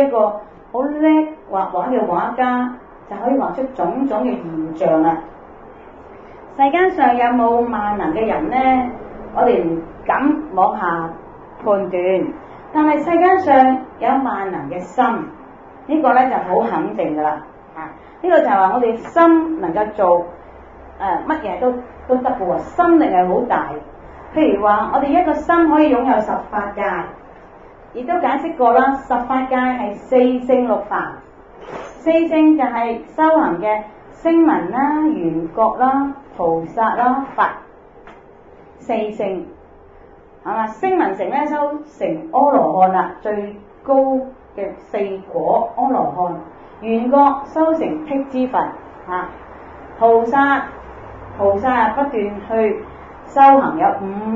個好叻畫畫嘅畫家，就可以畫出種種嘅現象啦。世間上有冇萬能嘅人呢？我哋唔敢妄下判斷，但係世間上有萬能嘅心，呢個咧就好肯定噶啦。呢個就係話我哋心能夠做乜嘢都得嘅喎，心力係好大。譬如話我哋一個心可以擁有十法界，亦都解釋過啦。十法界係四聖六凡，四聖就係修行嘅聲聞啦、緣覺啦、菩薩啦、佛，四聖係嘛？聲聞乘咧修成阿羅漢啦，最高嘅四果阿羅漢。緣覺修成辟支佛菩薩不斷去修行，有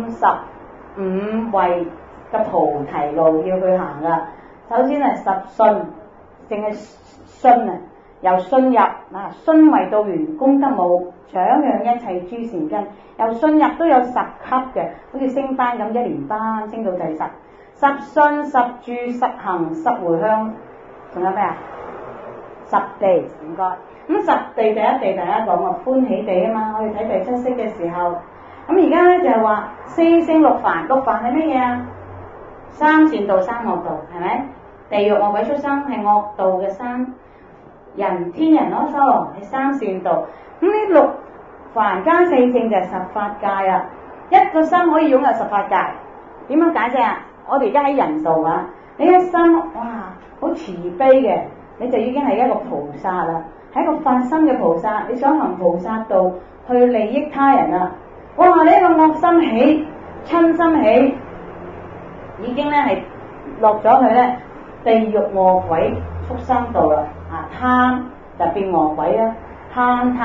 55位嘅菩提路要去行噶。首先係十信，淨係信啊，由信入信為道源，功德母，長養一切諸善根。由信入都有10級嘅，好似升班咁，1年班升到第10。十信、十住、十行、十回向，仲有咩啊？十地，唔該。咁十地第一地大家講話歡喜地啊嘛，我哋睇第7識嘅時候，咁而家咧就係話四聖六凡，六凡係乜嘢啊？三善道、三惡道，係咪？地獄惡鬼畜生係惡道嘅三，人天人咯，修羅係三善道。咁呢六凡加四聖就係十法界啊！一個心可以擁有十法界，點樣解釋啊？我哋而家喺人道啊，你一心哇好慈悲嘅，你就已經係一個菩薩啦，係一個發心嘅菩薩，你想行菩薩道去利益他人啊！哇！你一個惡心起、親心起，已經咧係落咗去咧地獄餓鬼畜生道啦！貪就變餓鬼啦，貪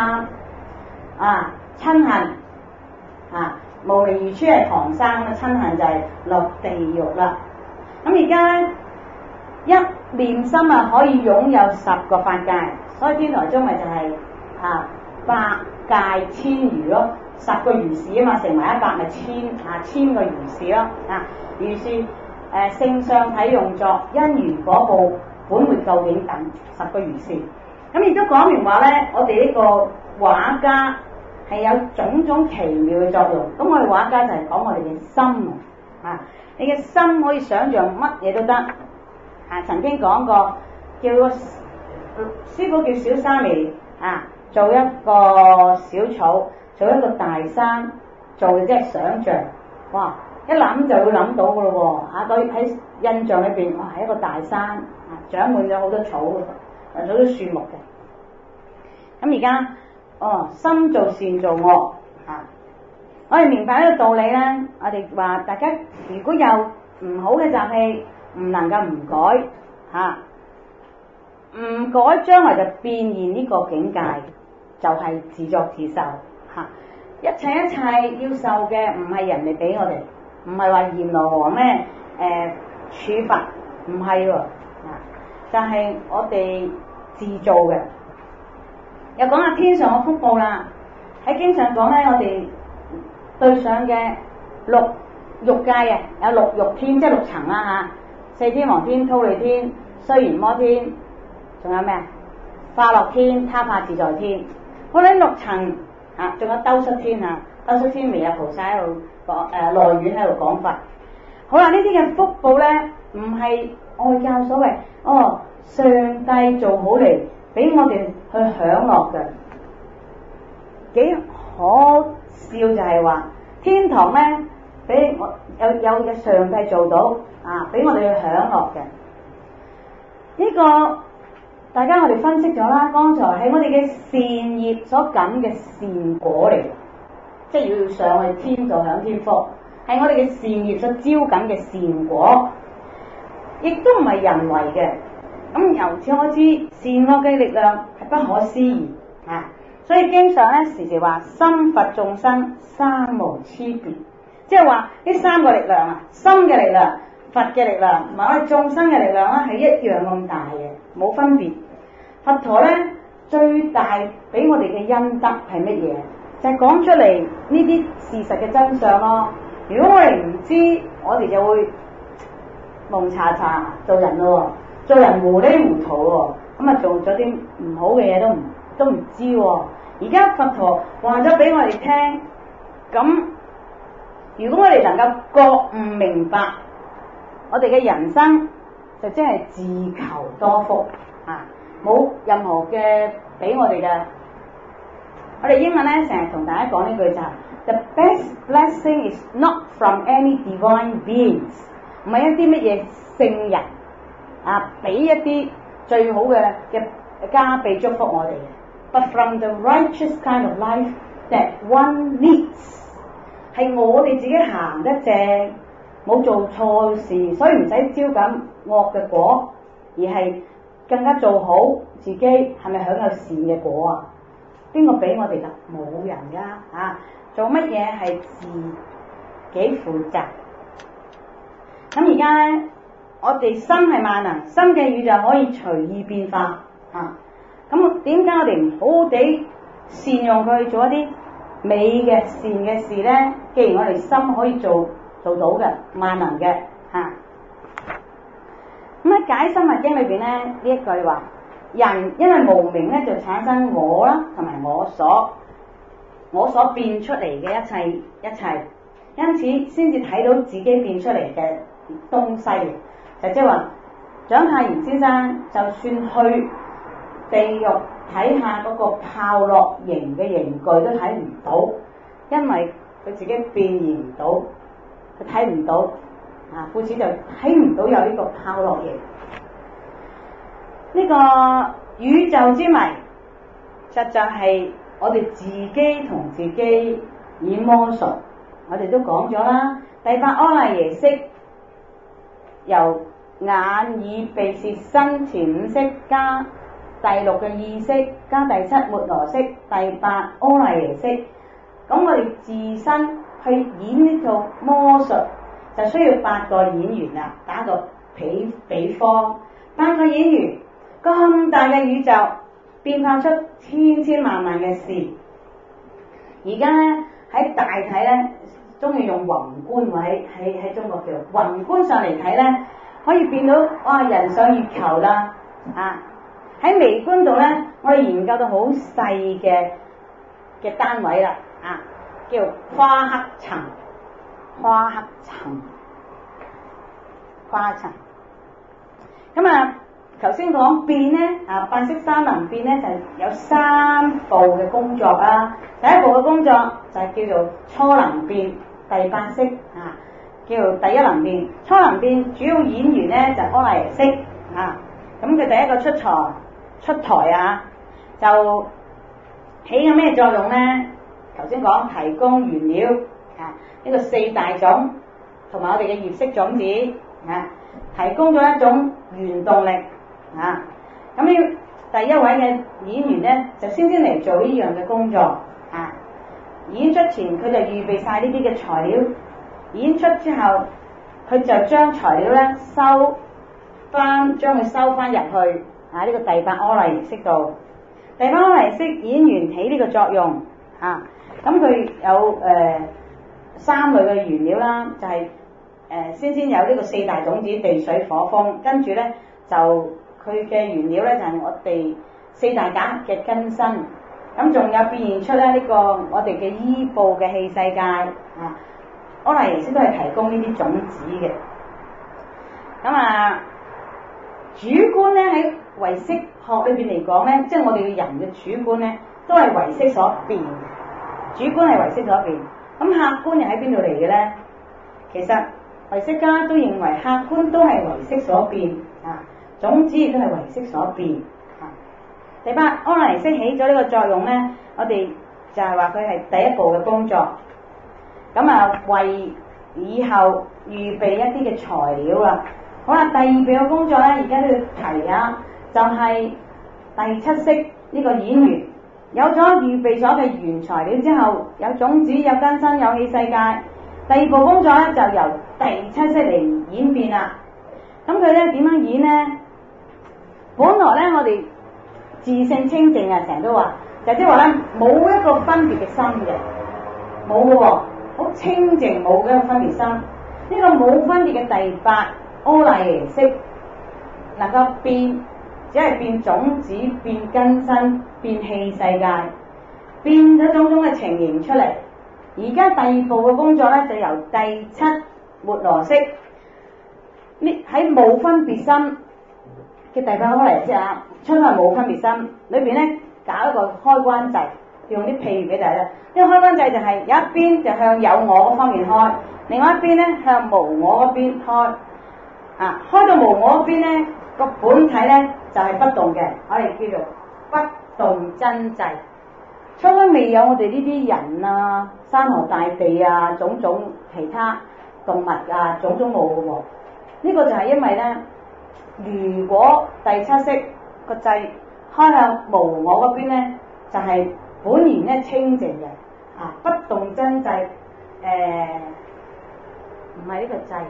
嗔恨無明愚痴係唐生啦，嗔恨就係落地獄啦。咁而家咧一念心可以擁有10個法界，所以天台宗咪就係百界千餘咯，10個如是啊嘛，乘埋100咪千個如是咯。如是性相體用作因緣果報本末究竟等10個如是。咁亦都講明話咧，我哋呢個畫家係有種種奇妙嘅作用。咁我哋畫家就係講我哋嘅心你嘅心可以想像乜嘢都得。曾經講過，叫個師傅叫小沙彌做一個小草，做一個大山，做嘅即係想像。哇！一諗就會諗到㗎咯喎！佢喺印象裏邊，哇係一個大山，長滿咗好多草，好多樹木嘅。咁而家心做善做惡我哋明白呢個道理咧。我哋話大家如果有唔好嘅習氣，唔能夠唔改唔改，將來就變現呢個境界，就係自作自受一切要受嘅唔係人哋俾我哋，唔係話閻羅王咩處罰，唔係喎就係我哋自做嘅。又講下天上嘅福報啦。喺經上講咧，我哋對上嘅6欲界有6欲天，即係6層啦4天王天、忉利天、須彌摩天，仲有咩化樂天、他化自在天。好啦，6層仲有兜率天兜率天未有菩薩喺度講內院喺度講法。好啦，呢啲嘅福報咧，唔係外教所謂上帝做好嚟俾我哋去享樂嘅。幾可笑就係話天堂咧，俾我有嘅上帝做到俾我哋去享樂嘅。呢個大家我哋分析咗啦，剛才係我哋嘅善業所感嘅善果嚟，即係要上去天度享天福，係我哋嘅善業所招感嘅善果，亦都唔係人為嘅。咁由此可知，善惡嘅力量係不可思議所以經常咧時時話心佛眾生三無差別，即係話呢3個力量心嘅力量、佛嘅力量同埋我哋眾生嘅力量係一樣咁大嘅，冇分別。佛陀咧最大俾我哋嘅恩德係乜嘢？就係講出嚟呢啲事實嘅真相咯。如果我哋唔知，我哋就會蒙查查做人咯。 做人糊裡糊塗喎，咁啊做咗啲唔好嘅嘢都唔知喎。而家佛陀話咗俾我哋聽，咁如果我哋能夠覺悟明白，我哋嘅人生就真係自求多福啊，冇任何嘅俾我哋嘅。我哋英文咧成日同大家講呢句就係 The best blessing is not from any divine beings， 唔係一啲乜嘢聖人啊，俾一啲最好嘅加被祝福我哋嘅 ，but from the righteous kind of life that one leads， 係我哋自己行得正，冇做錯事，所以唔使招咁惡嘅果，而係更加做好自己，係咪享有善嘅果啊？邊個俾我哋㗎？冇人㗎啊！做乜嘢係自己負責？咁而家咧，我哋心係萬能，心嘅宇宙可以隨意變化啊！咁點解我哋唔好好地善用佢做一啲美嘅善嘅事咧？既然我哋心可以做到嘅萬能嘅嚇，咁喺解深密經裏邊咧呢一句話。人因為無明咧，就產生我啦，同埋我所變出嚟嘅一切，因此先至睇到自己變出嚟嘅東西。就即係話，蔣太賢先生就算去地獄睇下嗰個炮烙形嘅刑具都睇唔到，因為佢自己變現唔到，佢睇唔到啊，故此就睇唔到有呢個炮烙形。呢個宇宙之謎，實在係我哋自己同自己演魔術。我哋都講咗啦，第八阿賴耶識由眼耳鼻舌身前五識加第六嘅意識加第七末羅識，第八阿賴耶識。咁我哋自身去演呢套魔術，就需要8個演員啦。打個比方，8個演員。咁大嘅宇宙變化出千千萬萬嘅事，而家咧喺大體咧，中意用宏觀位喺中國叫宏觀上嚟睇咧，可以變到哇人上月球啦啊！喺微觀度咧，我哋研究到好細嘅單位啦啊，叫夸克層，咁啊。頭先講變咧，八識三能變咧就有3步嘅工作啦。第一步嘅工作就係叫做初能變，第八識叫做第一能變。初能變主要演員咧就阿賴耶識咁佢第一個出台就起咗咩作用咧？頭先講提供原料呢個4大種同埋我哋嘅業識種子提供咗一種原動力。咁呢第一位嘅演員咧，就先嚟做呢樣嘅工作演出前佢就預備晒呢啲嘅材料，演出之後佢就將材料咧將佢收翻入去呢個第八阿賴耶識度。第八阿賴耶識演員起呢個作用咁佢有3類嘅原料啦，就係先有呢個4大種子地水火風，跟住咧就佢嘅原料咧就係我哋4大架嘅根身，咁仲有變現出咧呢個我哋嘅依報嘅器世界阿賴耶識都係提供呢啲種子嘅。咁主觀咧喺唯識學裏邊嚟講咧，即係我哋嘅人嘅主觀咧都係唯識所變，主觀係唯識所變。咁客觀又喺邊度嚟嘅咧？其實唯識家都認為客觀都係唯識所變種子亦都係唯識所變第八阿賴耶識起咗呢個作用咧，我哋就係話佢係第一步嘅工作。咁為以後預備一啲嘅材料啦。好啦，第二步嘅工作咧，而家都要提就係第七識呢個演員有咗預備咗嘅原材料之後，有種子、有根身、有器世界。第二步工作咧就由第七識嚟演變啦。咁佢咧點樣演咧？本來咧我哋自性清淨成日都話，就即係話咧冇一個分別嘅心嘅，冇嘅喎，好清淨冇嘅分別心。呢個冇分別嘅第八阿賴耶識能夠變，只係變種子、變根身、變氣世界，變咗種種嘅情形出嚟。而家第二步嘅工作咧，就由第七末羅識呢喺冇分別心嘅第八顆嚟啊，出嚟冇分別心裏邊咧，搞一個開關掣，用啲譬如俾大家。呢個開關掣就係有一邊就向有我嗰方面開，另外一邊咧向無我嗰邊開。啊，開到無我嗰邊咧，個本體咧就係不動嘅，我哋叫做不動真際。初初未有我哋呢啲人啊、山河大地啊、種種其他動物啊、種種冇嘅喎。呢個就係因為咧，如果第七識個掣開向無我嗰邊咧，就係本然咧清淨嘅啊，不動真際。唔係呢個掣，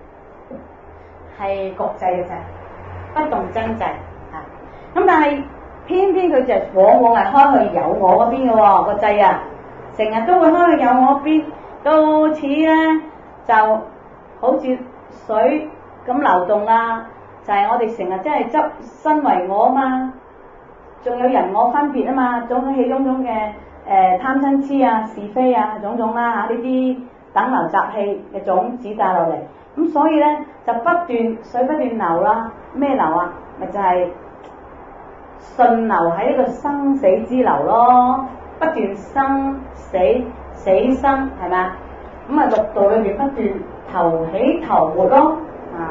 係國際嘅掣，不動真際啊。咁但係偏偏佢就往往係開去有我嗰邊嘅喎，個掣啊，成日都會開去有我嗰邊，到此咧就好似水咁流動啦。就係我哋成日真係執身為我啊嘛，仲有人我分別啊嘛，種種氣種種嘅貪嗔痴啊、是非啊、種種啦嚇，呢啲等流雜氣嘅種子帶落嚟，咁所以咧就不斷水不斷流啦，咩流啊？咪就係順流喺呢個生死之流咯，不斷生死死生係咪？咁啊六道裏邊不斷頭起頭沒咯啊！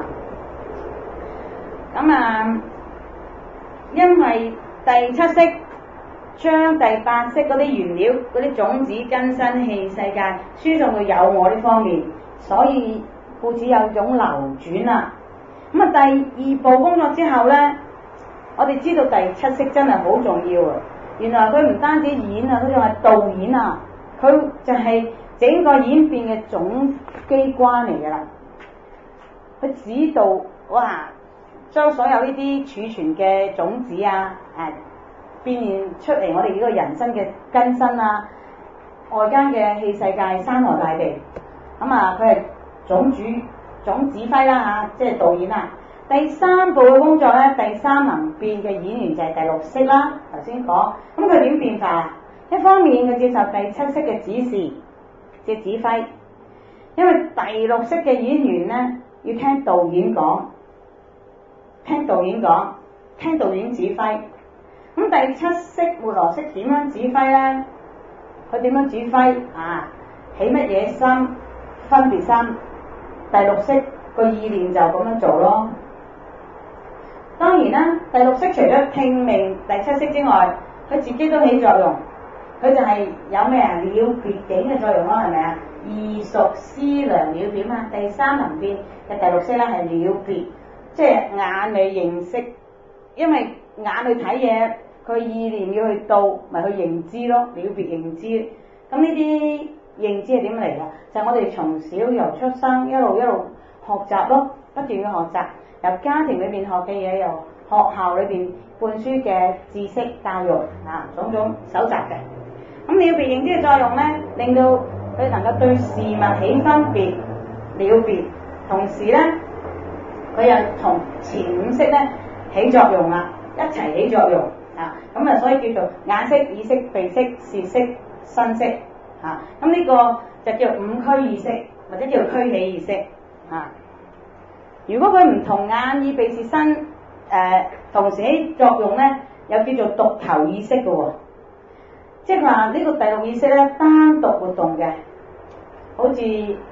咁啊，因為第七識將第八識嗰啲原料、嗰啲種子、根身、氣世界輸送到有我呢方面，所以故此有種流轉啦。咁啊，第二步工作之後咧，我哋知道第七識真係好重要啊！原來佢唔單止演啊，佢仲係導演啊，佢就係整個演變嘅總機關嚟㗎啦。佢指導哇！將所有呢啲儲存嘅種子啊，變現出嚟我哋呢個人生嘅根身啊，外間嘅氣世界、山河大地，咁啊佢係總指揮啦嚇，即係導演啊。第三步嘅工作咧，第三能變嘅演員就係第六識啦。頭先講，咁佢點變化啊？一方面佢接受第七識嘅指示，即係指揮，因為第六識嘅演員咧要聽導演講。聽導演講，聽導演指揮。咁第七識末羅識點樣指揮咧？佢點樣指揮啊？起乜嘢心？分別心。第六識個意念就咁樣做咯。當然啦，第六識除咗聽命第七識之外，佢自己都起作用。佢就係有咩啊？了別境嘅作用咯，係咪啊？異熟思量了別啊！第三能變嘅第六識咧係了別。即係眼嚟認識，因為眼去睇嘢，佢意念要去到，咪去認知咯，了別認知。咁呢啲認知係點嚟㗎？就係我哋從小由出生一路學習咯，不斷嘅學習，由家庭裏邊學嘅嘢，由學校裏邊灌輸嘅知識教育啊，種種搜集嘅。咁了別認知嘅作用咧，令到佢能夠對事物起分別、了別，同時咧。佢又同前五識咧起作用啦，一齊起作用啊！咁啊，所以叫做眼識、耳識、鼻識、舌識、身識啊！咁呢個就叫五俱意識，或者叫俱起意識啊！如果佢唔同眼耳鼻舌身同時起作用咧，又叫做獨頭意識嘅喎，即係話呢個第六意識咧單獨活動嘅，好似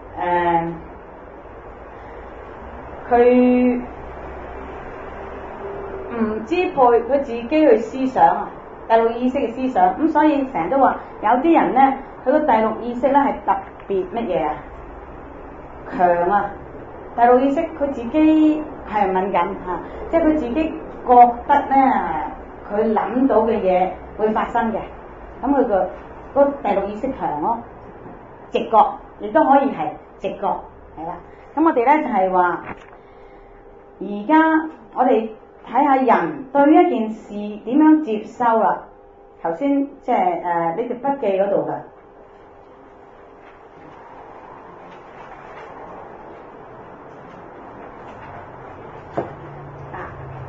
佢唔支配佢自己去思想啊，第六意識嘅思想，咁所以成日都話有啲人咧，佢個第六意識咧係特別乜嘢啊？強啊！第六意識佢自己係敏感嚇，即係佢自己覺得咧，佢諗到嘅嘢會發生嘅，咁佢個第六意識強咯，直覺亦都可以係直覺，係啦。咁我哋咧就係話。而家我哋睇下人對一件事點樣接收啦。頭先即係呢條筆記嗰度嘅啊，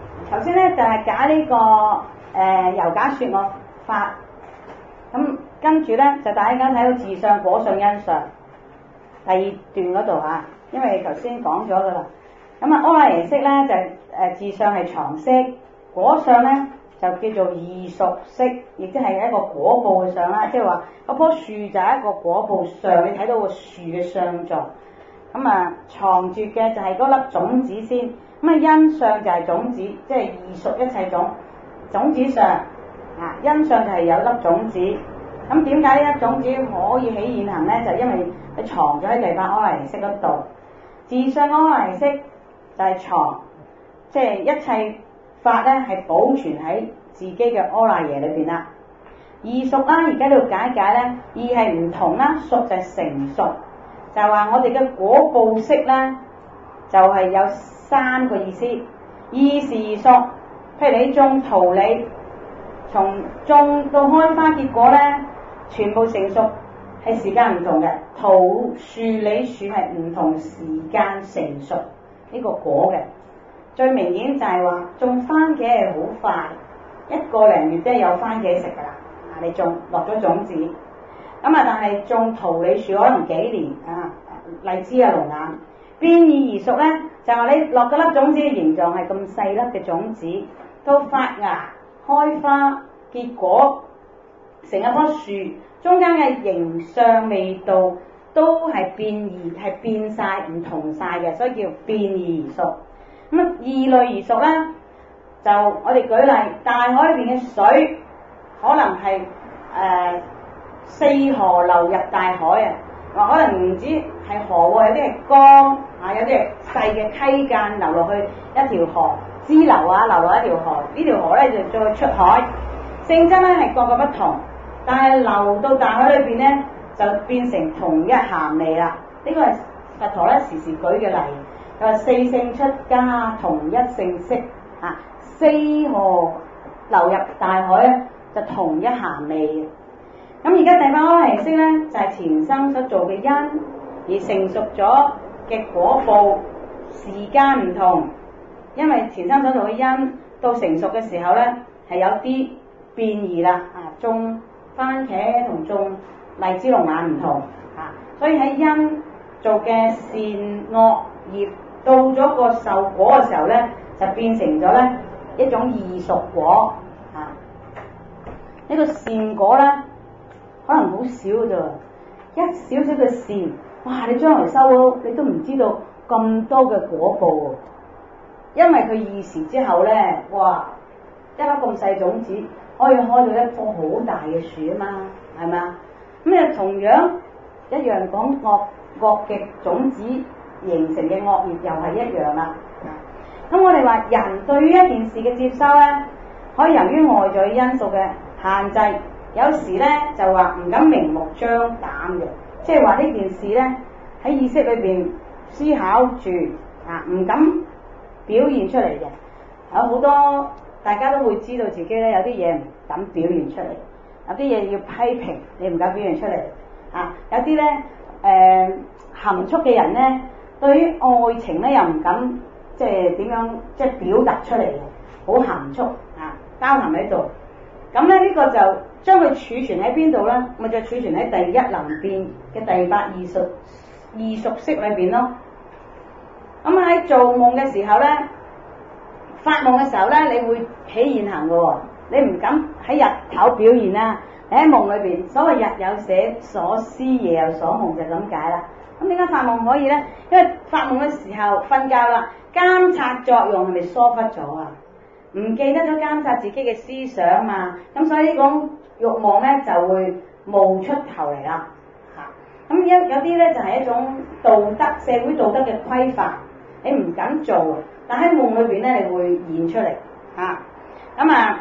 就係解呢個由解說我法。咁跟住咧就大家睇到自相、果相、因相第二段嗰度嚇，因為頭先講咗噶啦。咁啊，阿賴耶識咧就自相係常識，果相咧就叫做異熟識，亦即係一個果報嘅相啦。即係話嗰棵樹就係一個果報相，你睇到個樹嘅相狀。咁啊，藏住嘅就係嗰粒種子先。咁啊，因相就係種子，即係異熟一切種子上啊，因相就係有粒種子。咁點解呢粒種子可以起現行咧？就因為佢藏咗喺第八阿賴耶識嗰度。自相阿賴耶識就係藏，即係一切法咧係保存喺自己嘅阿賴耶裏邊啦。異熟啦，而家呢度解咧，異係唔同啦，熟就係成熟，就係話我哋嘅果報識咧，就係有三個意思。異是異熟，譬如你種桃李，從種到開花結果咧，全部成熟係時間唔同嘅。桃樹、李樹係唔同時間成熟呢個果嘅。最明顯就係話種番茄係好快，一個零月都有番茄食噶啦。你種落咗種子，咁啊，但係種桃李樹可能幾年啊，荔枝啊、龍眼變異而熟咧，就話你落嗰粒種子嘅形狀係咁細粒嘅種子，到發芽、開花、結果，成一棵樹，中間嘅形相、味道都係變異，係變晒唔同晒嘅，所以叫變異而熟。咁啊，異類而熟咧，就我哋舉例，大海裏邊嘅水可能係四河流入大海啊，話可能唔止係河喎，有啲係江啊，有啲係細嘅溪澗流落去一條河，支流啊流落一條河，呢條河咧就再出海，性質咧係各個不同，但係流到大海裏邊咧就變成同一鹹味啦。呢個係佛陀咧時時舉嘅例，佢話四性出家同一性色啊，四河流入大海咧就同一鹹味嘅。咁而家第八阿賴耶識咧就係前生所做嘅因，而成熟咗嘅果報時間唔同，因為前生所做嘅因到成熟嘅時候咧係有啲變異啦，種番茄同種荔枝龍眼唔同啊，所以喺因做嘅善惡業到咗個受果嘅時候咧，就變成咗咧一種異熟果啊。呢個善果咧可能好少啫，一少少嘅善，哇！你將來收到你都唔知道咁多嘅果報，因為佢異時之後咧，哇！一粒咁細種子可以開到一棵好大嘅樹啊嘛，係咪啊？咁啊同樣一樣講惡嘅種子形成嘅惡業又係一樣啦。咁我哋話人對於一件事嘅接收咧，可以由於外在因素嘅限制，有時咧就話唔敢明目張膽嘅，即係話呢件事咧喺意識裏邊思考住啊，唔敢表現出嚟嘅。有好多大家都會知道自己咧有啲嘢唔敢表現出嚟，有啲嘢要批評你唔敢表現出嚟啊，有啲咧含蓄嘅人咧，對於愛情咧又唔敢即係點樣即係表達出嚟嘅，好含蓄啊，包含喺度。咁咧呢個就將佢儲存喺邊度咧？咪就儲存喺第一能變嘅第八異熟識裏邊咯。咁喺做夢嘅時候咧，發夢嘅時候咧，你會起現行嘅喎，你唔敢喺日頭表現啦。你喺夢裏邊，所謂日有所思，夜有所夢就咁解啦。咁點解發夢可以咧？因為發夢嘅時候瞓覺啦，監察作用係咪疏忽咗啊？唔記得咗監察自己嘅思想嘛，咁所以呢種慾望咧就會冒出頭嚟啦。嚇，咁有啲咧就係一種道德社會道德嘅規範，你唔敢做，但喺夢裏邊咧你會現出嚟。嚇，咁啊，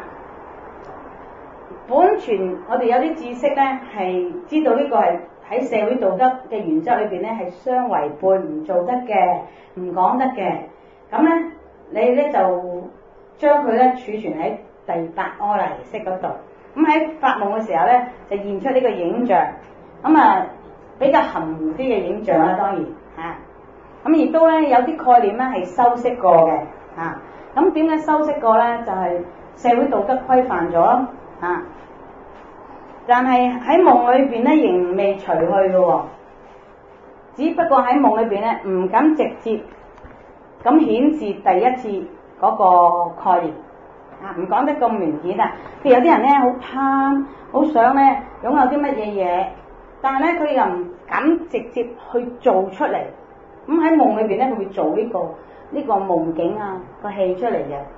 本傳我哋有啲知識咧係知道呢個係喺社會道德嘅原則裏邊咧係相違背，唔做得嘅，唔講得嘅。咁咧你咧就將佢咧儲存喺第八阿賴耶識嗰度，咁喺發夢嘅時候咧就現出呢個影像，咁啊比較含糊啲嘅影像啦，當然嚇，咁亦都咧有啲概念咧係修飾過嘅嚇， 咁點解修飾過咧？就係社會道德規範咗啊，但係喺夢裏邊咧仍未除去嘅喎，只不過喺夢裏邊咧唔敢直接咁顯示第一次嗰個概念啊，唔講得咁明顯啊。譬如有啲人咧好貪，好想咧擁有啲乜嘢嘢，但係咧佢又唔敢直接去做出嚟。咁喺夢裏邊咧，佢會做呢個夢境啊個戲出嚟嘅。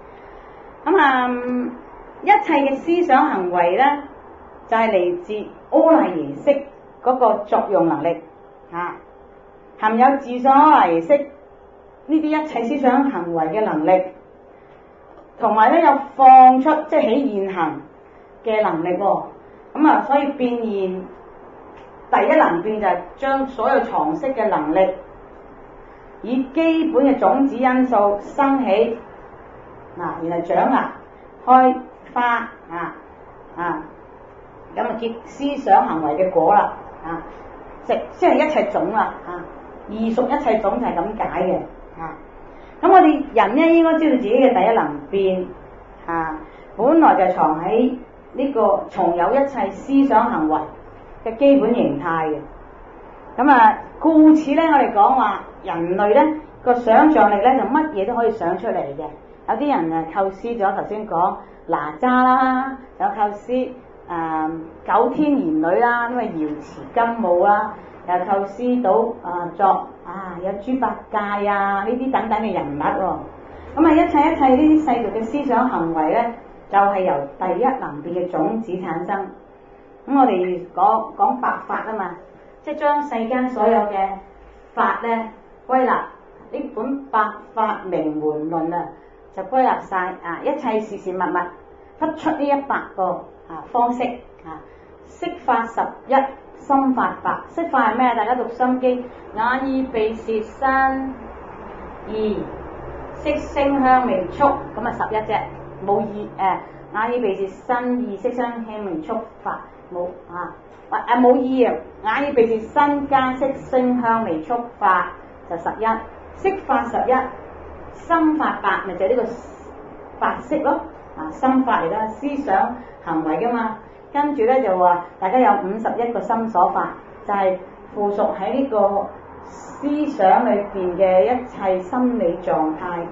咁一切嘅思想行為咧，就係嚟自柯賴耶識嗰個作用能力啊，含有自信柯賴耶識呢啲一切思想行為嘅能力，同埋咧有放出即係起現行嘅能力喎。所以變現第一能變就係將所有常識嘅能力，以基本嘅種子因素生起，然後長芽開花咁結思想行為嘅果啦即係一切種啦異屬一切種就係咁解嘅咁我哋人咧應該知道自己嘅第一能變本來就藏喺呢個從有一切思想行為嘅基本形態嘅。故此咧我哋講話人類咧個想像力咧就乜嘢都可以想出嚟嘅。有啲人構思咗頭先講哪吒啦，有構思九天玄女啦，因為瑤池金舞啦，又構思到有豬八戒呢啲等等嘅人物喎。一切呢啲世俗嘅思想行為咧，就係由第一能變嘅種子產生。咁我哋講百法啊嘛，即係將世間所有嘅法咧歸納呢本《百法明門論》就歸納晒一切事事物物，得出呢100個方式色法11，心法8。色法係咩？大家讀心經，眼耳鼻舌身意，色聲香味觸，咁11啫，冇眼耳鼻舌身意色聲香味觸法冇冇意眼耳鼻舌身加色聲香味觸法就11，色法11，心法8，咪就係呢個法色咯心法嚟啦，思想行為噶嘛。跟住咧就話大家有51個心所法，就係附屬喺呢個思想裏邊嘅一切心理狀態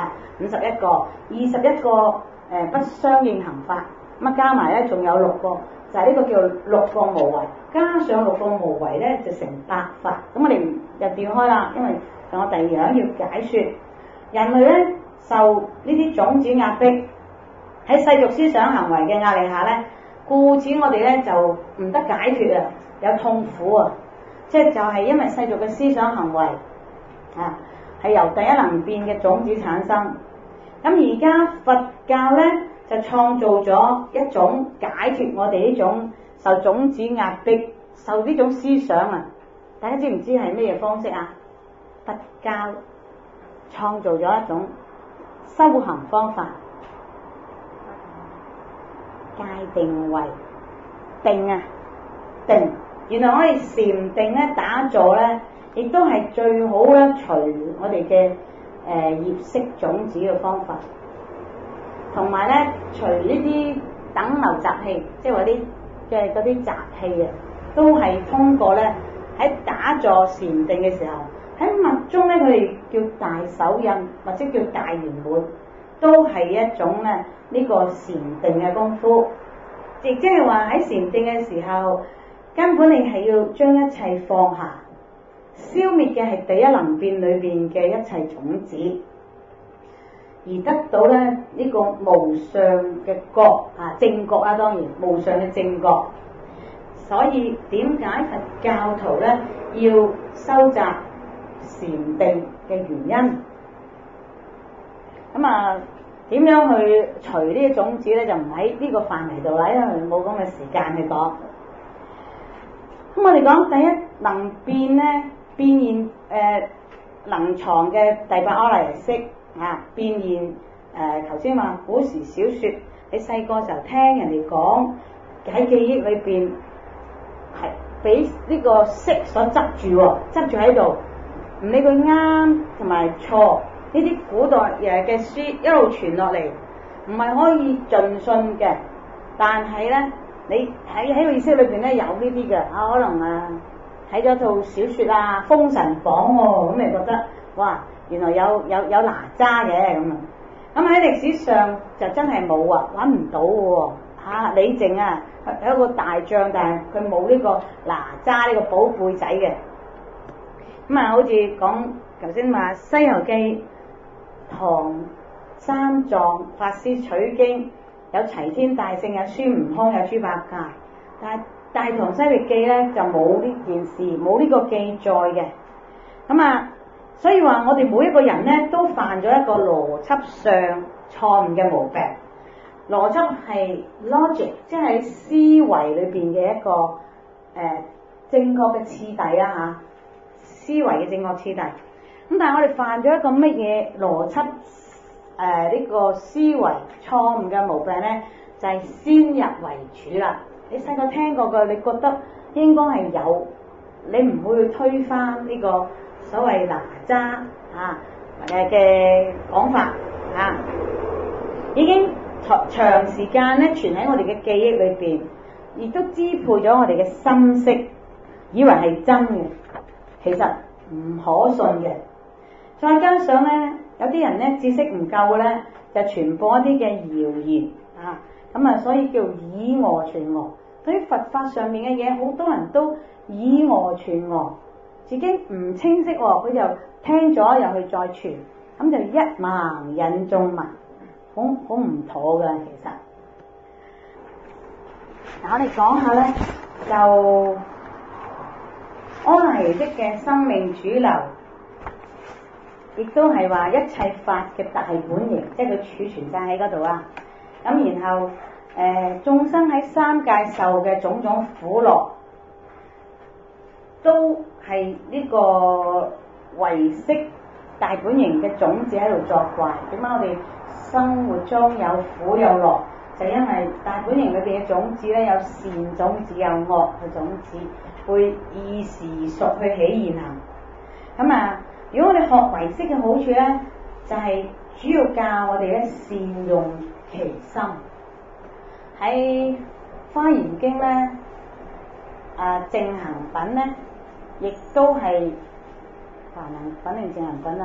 51個，21個不相應行法，加埋咧仲有6個，就係呢個叫6個無為，加上6個無為咧就成8法。咁我哋就調開啦，因為仲有第二樣要解說。人類咧受呢啲種子壓迫，喺世俗思想行為嘅壓力下咧，故此我哋咧就唔得解脫有痛苦就係因為世俗嘅思想行為係由第一能變嘅種子產生。咁而家佛教咧就創造咗一種解脫我哋呢種受種子壓迫、受呢種思想大家知唔知係咩方式佛教創造咗一種修行方法，戒定慧定定，原來可以禪定咧打坐咧，亦都係最好咧除我哋嘅業識種子嘅方法，同埋咧除呢啲等流雜氣，即係話啲嗰啲雜氣都係通過咧喺打坐禪定嘅時候，喺密宗咧佢哋叫大手印或者叫大圓滿，都係一種咧呢個禪定嘅功夫。亦即係話喺禪定嘅時候，根本你係要將一切放下，消滅嘅係第一能變裏邊嘅一切種子，而得到咧呢個無上嘅覺正覺當然無上嘅正覺。所以點解佛教徒咧要收集禪定嘅原因？咁點樣去除呢啲種子咧？就唔喺呢個範圍度啦，因為冇咁嘅時間去講。咁我哋講第一能變咧，變現能藏嘅第8阿賴耶識變現頭先話古時小說，你細個時候聽人哋講，喺記憶裏邊係俾呢個識所執住喺度，唔理佢啱同埋錯， 呢啲古代嘅書一路傳落嚟，唔係可以盡信嘅，但係咧，你喺個意識裏邊咧有呢啲嘅，可能睇咗套小説啊，《封神榜》喎，咁你覺得哇，原來有哪吒嘅咁啊？咁喺歷史上就真係冇啊，揾唔到喎嚇。李靖係一個大將，但係佢冇呢個哪吒呢個寶貝仔嘅。咁好似講頭先話《西遊記》，唐三藏法師取經，有齊天大聖，有孫悟空，有豬八戒，但係《大唐西域記》咧就冇呢件事，冇呢個記載嘅。所以話我哋每一個人咧都犯咗一個邏輯上錯誤嘅毛病。邏輯係 logic， 即係思維裏邊嘅一個正確嘅次第啦嚇，思維嘅正確次第。咁但係我哋犯咗一個乜嘢邏輯呢個思維錯誤嘅毛病咧，就係先入為主啦。你細個聽過嘅，你覺得應該係有，你唔會去推翻呢個所謂哪吒嘅講法已經長時間咧存喺我哋嘅記憶裏邊，亦都支配咗我哋嘅心識，以為係真嘅，其實唔可信嘅。再加上咧，有啲人咧知識唔夠咧，就傳播一啲嘅謠言所以叫以訛傳訛。對於佛法上面嘅嘢，好多人都以訛傳訛，自己唔清晰佢就聽咗又去再傳，咁就一盲引眾盲，好唔妥㗎。其實嗱，我哋講下咧，就阿賴耶識嘅生命主流，亦都係話一切法嘅大本營，即係佢儲存晒喺嗰度啊。咁然後眾生喺三界受嘅種種苦樂，都係呢個唯識大本營嘅種子喺度作怪。點解我哋生活中有苦有樂？就因為大本營裏邊嘅種子咧，有善種子有惡嘅種子，會依時熟去起現行。如果我哋學唯識嘅好處咧，就係主要教我哋咧善用其心。喺《華嚴經》咧，淨行品咧，亦都係華能品定淨行品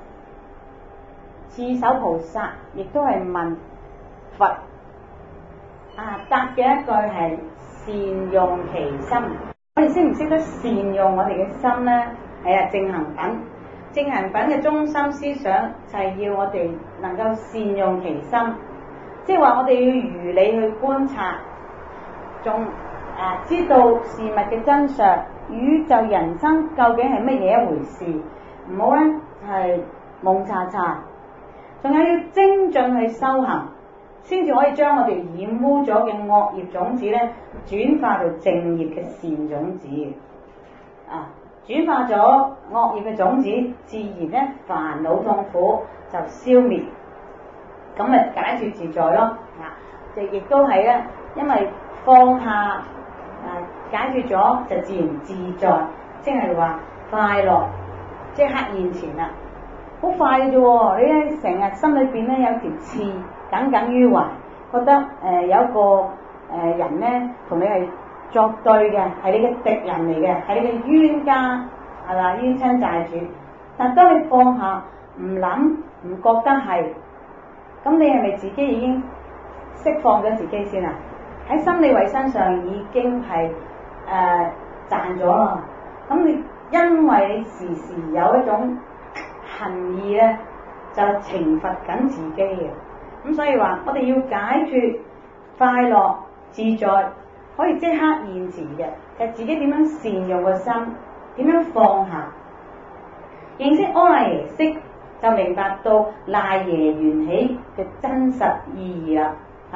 智首菩薩亦都係問佛答嘅一句係善用其心。我哋識唔識得善用我哋嘅心咧？係淨行品。淨行品嘅中心思想就係要我哋能夠善用其心，即係話我哋要如理去觀察，仲知道事物嘅真相，宇宙人生究竟係乜嘢一回事，唔好咧係蒙查查，仲有要精進去修行，先至可以將我哋染污咗嘅惡業種子咧轉化到正業嘅善種子轉化咗惡業嘅種子，自然咧煩惱痛苦就消滅，咁解脫自在咯。亦都係咧，因為放下解脫咗就自然自在，即係話快樂即刻現前啦，好快嘅啫喎！你咧成日心裏邊咧有條刺耿耿於懷，覺得有一個人咧同你係作對嘅，係你嘅敵人嚟嘅，係你嘅冤家，係嘛，冤親債主。但當你放下唔諗唔覺得係，咁你係咪自己已經釋放咗自己先啊？喺心理衛生上已經係賺咗啦。咁你因為你時時有一種恨意咧，就懲罰緊自己嘅。咁所以話我哋要解決快樂自在，可以即刻現前嘅，就係自己點樣善用個心，點樣放下，認識阿賴耶識，就明白到賴耶緣起嘅真實意義啦。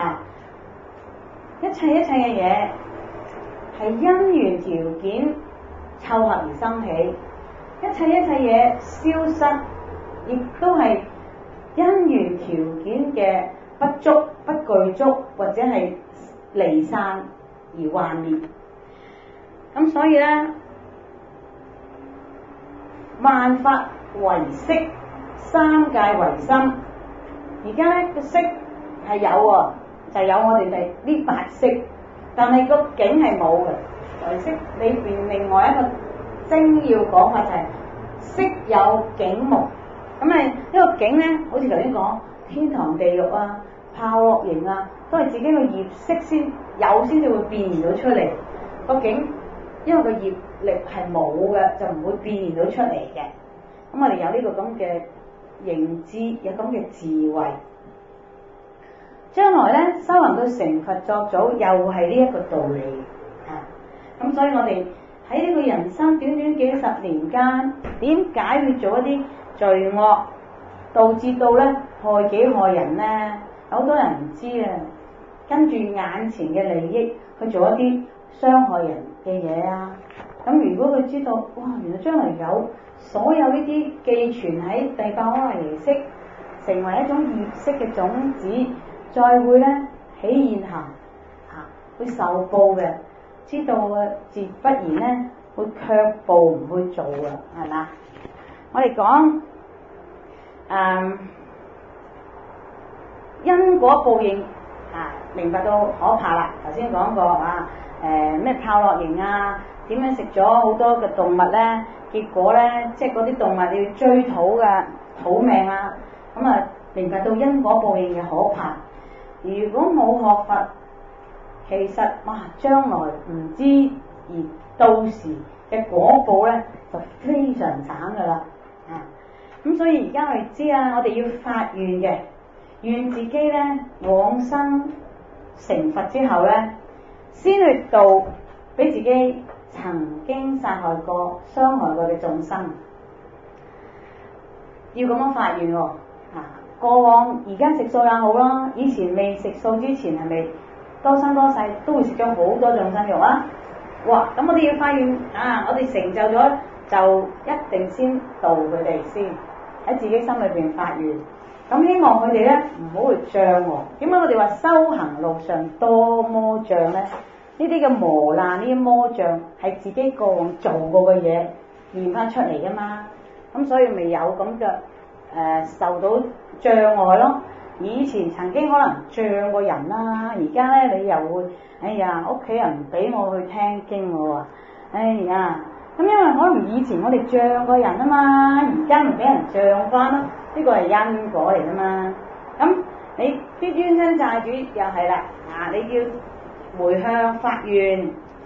一切嘅嘢係因緣條件湊合而生起，一切嘢消失，亦都係因緣條件嘅不足、不具足或者係離散而幻滅。咁所以咧，萬法唯識， 三界唯心。而家咧個色係有喎，就有我哋呢八色，但係個境係冇嘅。唯識裏邊另外一個精要講法就係色有境無。咁呢個境咧，好似頭先講天堂地獄啊、泡樂營啊，都係自己個業識先有，先至會變現到出嚟。個境因為個業力係冇嘅，就唔會變現到出嚟嘅。咁我哋有呢個咁嘅認知，有咁嘅智慧，將來咧修行到成佛作祖，又係呢一個道理啊！咁所以我哋喺呢個人生短短幾十年間，點解會做一啲罪惡，導致到咧害己害人咧？好多人唔知啊，跟住眼前嘅利益去做一啲傷害人嘅嘢啊！咁如果佢知道，哇，原來將來有所有呢啲寄存喺第八阿賴耶識，成為一種業識嘅種子，再會咧起現行會受報嘅，知道嘅自不然咧會卻步唔去做啊，係嘛？我哋講因果報應明白到可怕啦。頭先講過咩泡樂營啊，點樣食咗好多嘅動物咧，結果咧即係嗰啲動物你要追討嘅討命啊，咁啊明白到因果報應嘅可怕。如果冇學佛，其實將來唔知，而到時嘅果報咧就非常慘噶啦。咁所以而家我哋知啊，我哋要發願嘅，願自己咧往生成佛之後咧，先去度俾自己曾經殺害過、傷害過嘅眾生，要咁樣發願喎。過往而家食素也好啦，以前未食素之前係咪多生多世都會食咗好多眾生肉啊？哇！咁我哋要發願我哋成就咗就一定先度佢哋先，喺自己心裏邊發願。咁希望佢哋咧唔好去障礙。點解我哋話修行路上多魔障咧？呢啲嘅磨難，呢啲魔障係自己過往做過嘅嘢現翻出嚟噶嘛。咁所以咪有咁嘅受到障礙咯。以前曾經可能障過人啦，而家咧你又會屋企人唔俾我去聽經喎。咁因為可能以前我哋障過人啊嘛，而家咪俾人障翻咯。呢個係因果嚟噶嘛。咁你啲冤親債主又係啦，你要回向發願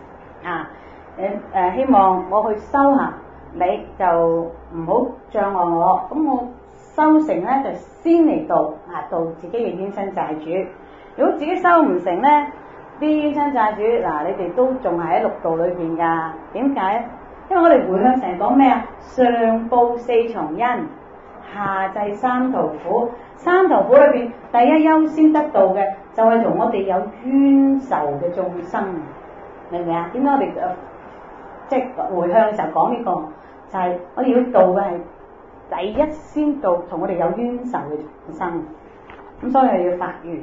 希望我去修行，你就唔好障礙我。咁我修成咧就先嚟度自己嘅冤親債主。如果自己修唔成咧，啲冤親債主你哋都仲係喺六道裏邊噶。點解？因為我哋回向成日講咩啊？上報四重恩，下濟三途苦。三途苦裏邊第一優先得到嘅就係同我哋有冤仇嘅眾生，明唔明啊？點解我哋即係回向嘅時候講呢個？就係我哋要度嘅係第一先度同我哋有冤仇嘅眾生，咁所以係要發願。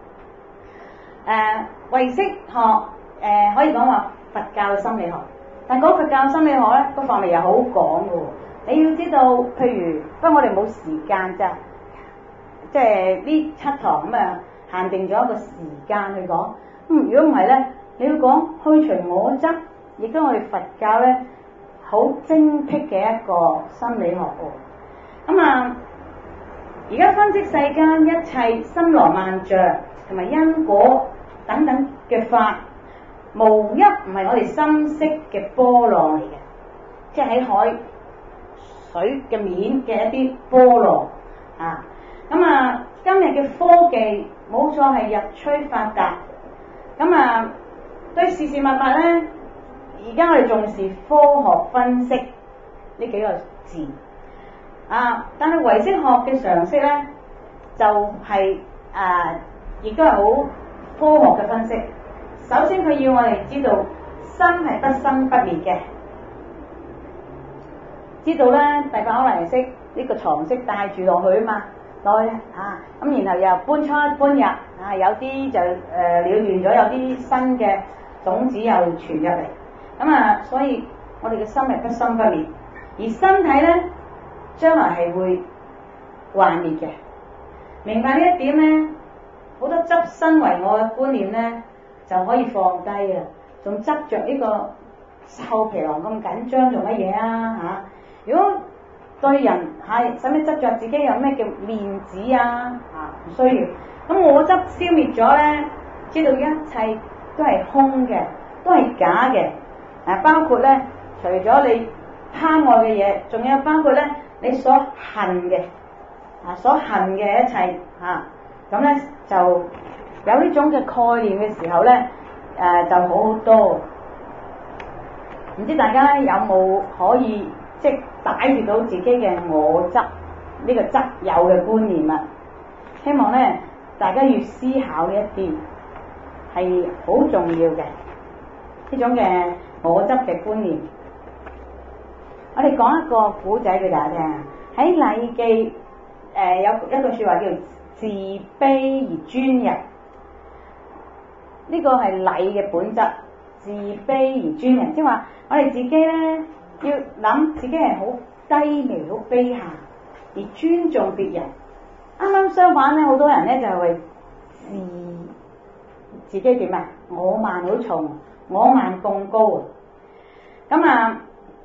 唯識學可以講話佛教心理學，但係嗰佛教心理學咧個範圍又好廣嘅喎。你要知道，譬如不過我哋冇時間咋，即係呢7堂咁限定咗一個時間去講。如果唔係咧，你要講去除我執，亦都我哋佛教咧好精闢嘅一個心理學喎。而家分析世間一切森羅萬象同埋因果等等嘅法，無一唔係我哋心識嘅波浪嚟嘅，即係喺海水嘅面嘅一啲波浪今日嘅科技冇錯係日趨發達，對事事物物咧，而家我哋重視科學分析呢幾個字但係唯識學嘅常識咧，就係亦都係好科學嘅分析。首先佢要我哋知道心係不生不滅嘅，知道咧第八阿賴耶識呢個常識帶住落去落去咁然後又搬出搬入有啲就了斷咗，有啲新嘅種子又傳入嚟，所以我哋嘅心係不生不滅，而身體咧將來係會幻滅嘅。明白呢一點咧，好多執身為我嘅觀念咧就可以放低啊！仲執着呢個瘦皮囊咁緊張做乜嘢啊嚇？如果對人係使乜執着自己有咩叫面子啊唔需要。咁我執消滅咗咧，知道一切都係空嘅，都係假嘅。包括咧，除咗你貪愛嘅嘢，仲有包括咧你所恨嘅所恨嘅一切咁咧就有呢種嘅概念嘅時候咧，就好好多。唔知大家有冇可以即係擺脫到自己嘅我執呢個執有嘅觀念啊？希望咧大家要思考呢一啲係好重要嘅呢種嘅我執嘅觀念。我哋講一個古仔俾大家聽。喺《禮記》有一句說話叫自卑而尊人，呢個係禮嘅本質。自卑而尊人，即係話我哋自己咧要諗自己係好低微、好卑下，而尊重別人。啱啱相反咧，好多人咧就係為自己點啊？我慢好重，我慢咁高啊！咁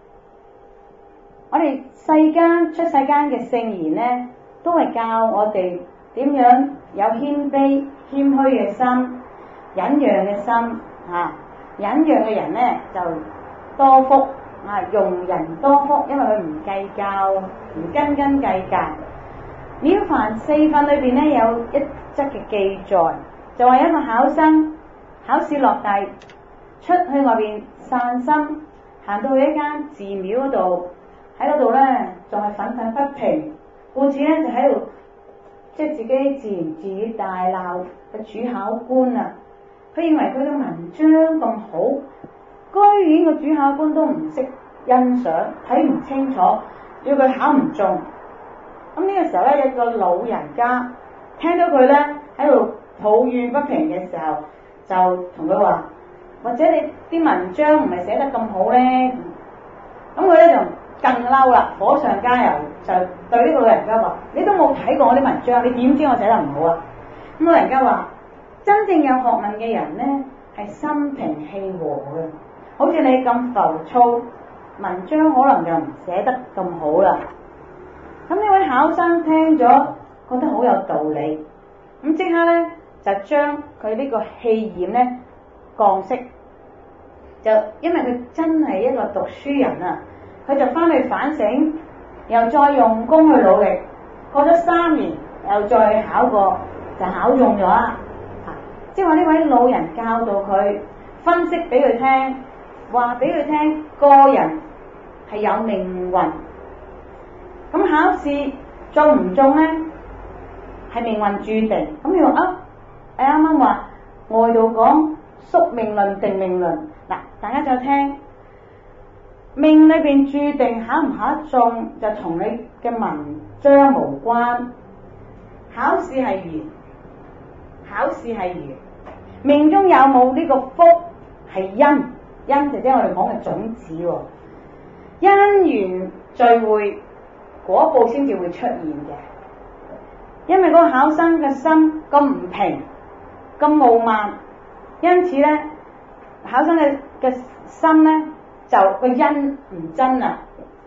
我哋出世間嘅聖言咧，都係教我哋點樣有謙卑、謙虛嘅心、忍讓嘅心忍讓嘅人咧就多福容人多福，因為佢唔計較，唔斤斤計較。《了凡四訓》裏邊咧有一則嘅記載，就話一個考生考試落第，出去外邊散心，行到去一間寺廟嗰度，喺嗰度咧仲係憤憤不平，故此咧就喺度即係自己自言自語大鬧個主考官啊！佢認為佢嘅文章咁好，居然個主考官都唔識欣賞，睇唔清楚，要佢考唔中。咁呢個時候咧，有個老人家聽到佢咧喺度抱怨不平嘅時候，就同佢話：或者你啲文章唔係寫得咁好咧？咁佢咧就更嬲啦，火上加油，就對呢個老人家話：你都冇睇過我啲文章，你點知我寫得唔好啊？咁老人家話：真正有學問嘅人咧，係心平氣和嘅，好似你咁浮躁，文章可能就唔寫得咁好啦。咁呢位考生聽咗，覺得好有道理，咁即刻咧就將佢呢個氣焰咧降息，就因為佢真係一個讀書人啊，佢就翻去反省，又再用功去努力，過咗3年又再考過，就考中咗啦。即係話呢位老人教導佢，分析俾佢聽，話俾佢聽，個人係有命運。咁考試中唔中咧，係命運注定。咁你話你啱啱話外道講宿命論定命論，嗱，大家就聽命裏邊注定考唔考得中，就同你嘅文章無關。考試係緣，考試係緣，命中有冇呢個福係因，因就即係我哋講嘅種子喎，因緣聚會。果報先至會出現嘅，因為嗰個考生嘅心咁唔平，咁傲慢，因此咧，考生嘅心咧就個因唔真啊，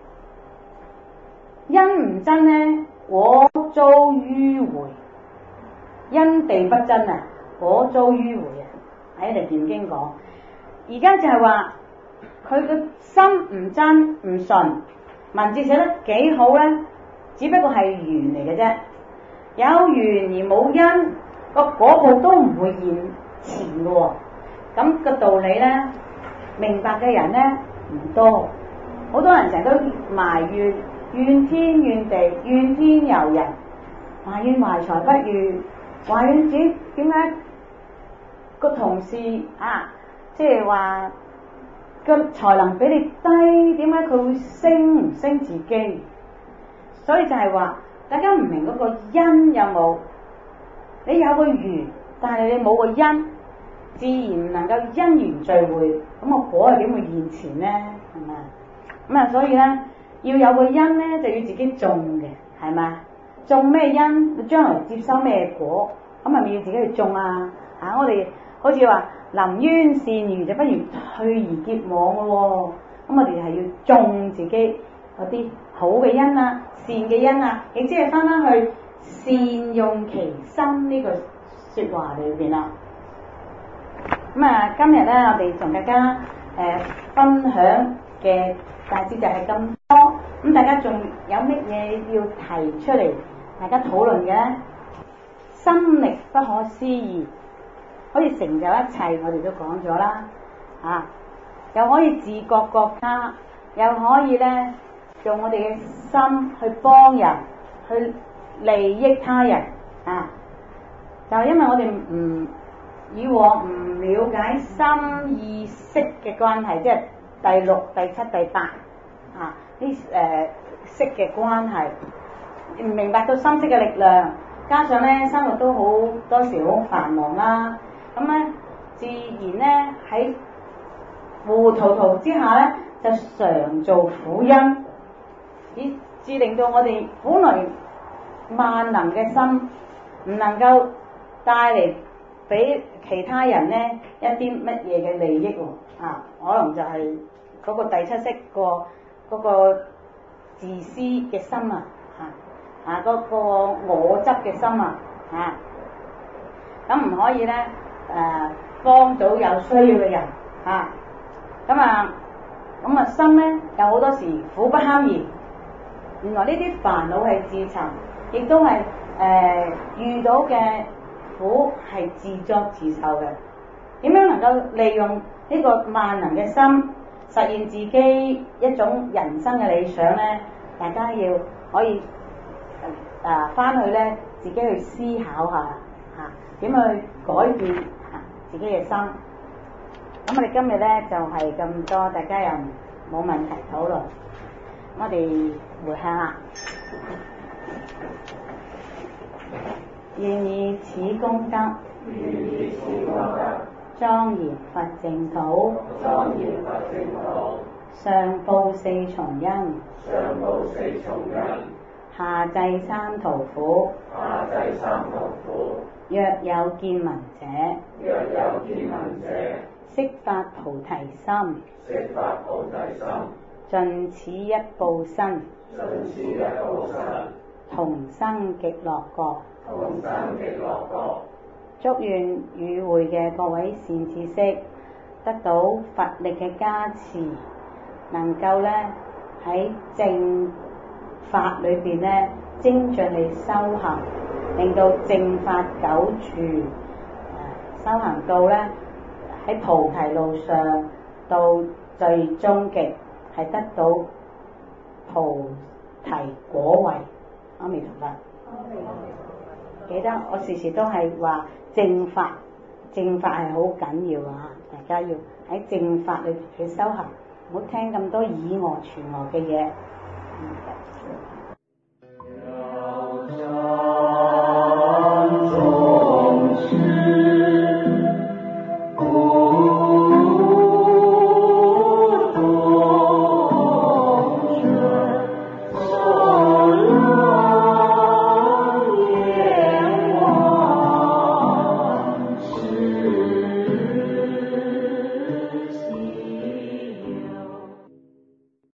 因唔真咧，果遭迂迴，因地不真啊，果遭迂迴啊，喺《嚟念經》講，而家就係話佢個心唔真唔純。文字寫得幾好咧，只不過係緣嚟嘅啫，有緣而冇因，個果報都唔會現前嘅喎。咁個道理咧，明白嘅人咧唔多，好多人成日都埋怨，怨天怨地，怨天尤人，埋怨懷才不遇，埋怨自己點解個同事即係話個才能比你低，點解佢會升唔升自己？所以就係話，大家唔明嗰個因有冇？你有個緣，但係你冇個因，自然唔能夠因緣聚會，咁個果又點會現前呢？係咪？所以咧，要有個因咧，就要自己種嘅，係咪？ 種咩因，你將來接收咩果，咁係咪要自己去種啊？我哋好似話臨淵羨魚，就不如退而結網嘅喎。咁我哋係要種自己嗰啲好嘅因啊、善嘅因啊，亦即係翻去善用其心呢個説話裏邊啦。咁今日咧，我哋同大家分享嘅大致就係咁多。咁大家仲有乜嘢要提出嚟，大家討論嘅咧？心力不可思議，可以成就一切，我哋都講咗啦。又可以治國國家，又可以咧用我哋嘅心去幫人，去利益他人。就係因為我哋以往唔了解心意識嘅關係，即係第六、第七、第八呢識嘅關係，唔明白到心識嘅力量，加上咧生活都好多時好繁忙啦，咁咧自然咧喺糊塗塗之下咧就常做苦因，以致令到我哋本來萬能嘅心唔能夠帶嚟俾其他人咧一啲乜嘢嘅利益喎，可能就係嗰個第七識嗰個自私嘅心嗰個我執嘅心咁唔可以咧幫到有需要嘅人咁啊心咧有好多時苦不堪言。原來呢啲煩惱係自尋，亦都係遇到嘅苦係自作自受嘅。點樣能夠利用呢個萬能嘅心實現自己一種人生嘅理想咧？大家要可以翻去咧自己去思考下點去改變自己嘅心。咁我哋今日咧就係咁多，大家又冇問題討論，我哋回向啦。願以此功德，莊嚴佛淨土，上報四重恩，下濟三途苦。若有見聞者，悉發菩提心，盡此一報身，同生極樂國。祝願與會嘅各位善知識得到佛力嘅加持，能夠咧喺正法裏邊咧精進地修行，令到正法久住，修行到咧喺菩提路上到最終極係得到菩提果位。阿彌陀佛。記得我時時都係話正法係好緊要大家要喺正法裏去修行，唔好聽咁多以訛傳訛嘅嘢。